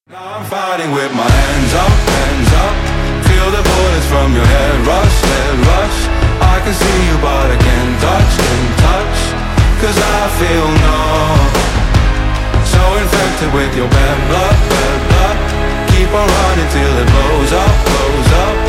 Now I'm fighting with my hands up, hands up. Feel the bullets from your head rush, head rush. I can see you but I can't touch, can't touch. Cause I feel numb, so infected with your bad blood, bad blood. Keep on running till it blows up, blows up.